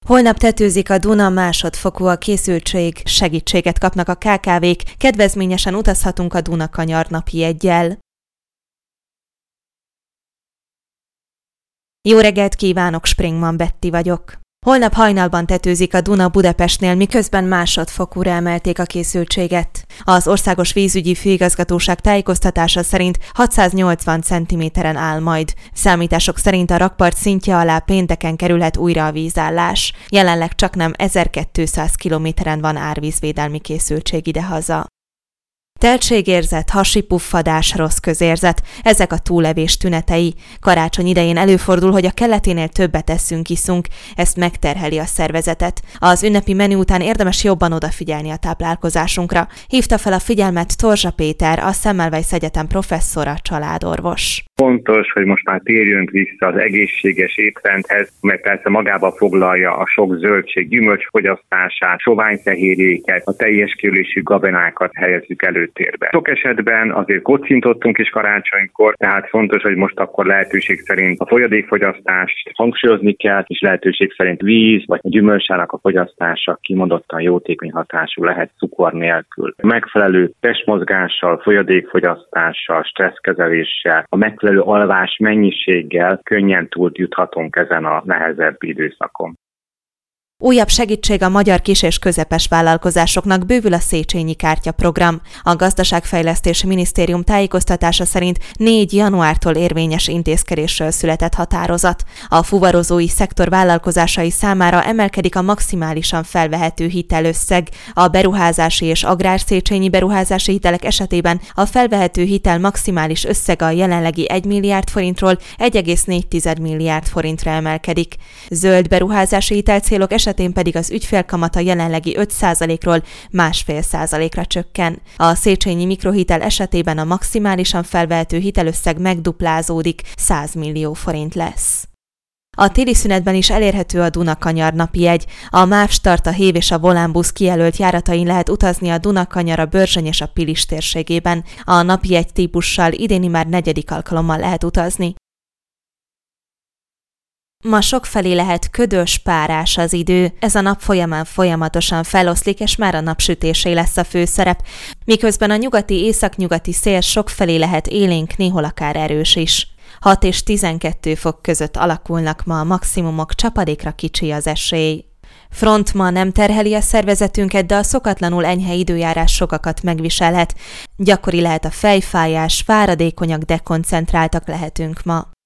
Holnap tetőzik a Duna, másodfokú a készültség, segítséget kapnak a KKV-k, kedvezményesen utazhatunk a Duna-kanyar napi jeggyel. Jó reggelt kívánok, Springman Betty vagyok. Holnap hajnalban tetőzik a Duna Budapestnél, miközben másodfokúra emelték a készültséget. Az Országos Vízügyi Főigazgatóság tájékoztatása szerint 680 cm-en áll majd. Számítások szerint a rakpart szintje alá pénteken kerülhet újra a vízállás. Jelenleg csaknem 1200 km-en van árvízvédelmi készültség idehaza. Teltségérzet, hasi puffadás, rossz közérzet, ezek a túllevés tünetei. Karácsony idején előfordul, hogy a kelleténél többet eszünk, iszunk, ezt megterheli a szervezetet. Az ünnepi menü után érdemes jobban odafigyelni a táplálkozásunkra. Hívta fel a figyelmet Torzsa Péter, a Semmelweis Egyetem professzora, családorvos. Fontos, hogy most már térjünk vissza az egészséges étrendhez, mert persze magába foglalja a sok zöldség, gyümölcs fogyasztását, soványfehérjéket, a teljes kiölésű gabonákat helyezzük előtérbe. Sok esetben azért kocintottunk is karácsonykor, tehát fontos, hogy most akkor lehetőség szerint a folyadékfogyasztást hangsúlyozni kell, és lehetőség szerint víz vagy a gyümölcsának a fogyasztása kimondottan jótékony hatású lehet cukor nélkül. Megfelelő testmozgással, folyadékfogyasztással, stresszkezeléssel, a megfelelő alvás mennyiséggel könnyen túl juthatunk ezen a nehezebb időszakon. Újabb segítség a magyar kis- és közepes vállalkozásoknak, bővül a Széchenyi Kártya program. A Gazdaságfejlesztési Minisztérium tájékoztatása szerint 4 januártól érvényes intézkedésről született határozat. A fuvarozói szektor vállalkozásai számára emelkedik a maximálisan felvehető hitelösszeg. A beruházási és agrárszéchenyi beruházási hitelek esetében a felvehető hitel maximális összege a jelenlegi 1 milliárd forintról 1,4 milliárd forintra emelkedik. Zöld beruházási hitelcélok esetén pedig az ügyfélkamat a jelenlegi 5%-ról 1,5%-ra csökken. A Széchenyi mikrohitel esetében a maximálisan felvehető hitelösszeg megduplázódik, 100 millió forint lesz. A téli szünetben is elérhető a Duna-kanyar napi jegy. A MÁV Start, a Hév és a Volánbusz kijelölt járatain lehet utazni a Duna-kanyar, a Börzsöny és a Pilis térségében. A napi jegy típussal idéni már 4. alkalommal lehet utazni. Ma sokfelé lehet ködös, párás az idő. Ez a nap folyamán folyamatosan feloszlik, és már a napsütésé lesz a főszerep, miközben a nyugati északnyugati szél sokfelé lehet élénk, néhol akár erős is. 6 és 12 fok között alakulnak ma a maximumok, csapadékra kicsi az esély. Front ma nem terheli a szervezetünket, de a szokatlanul enyhe időjárás sokakat megviselhet. Gyakori lehet a fejfájás, fáradékonyak, dekoncentráltak lehetünk ma.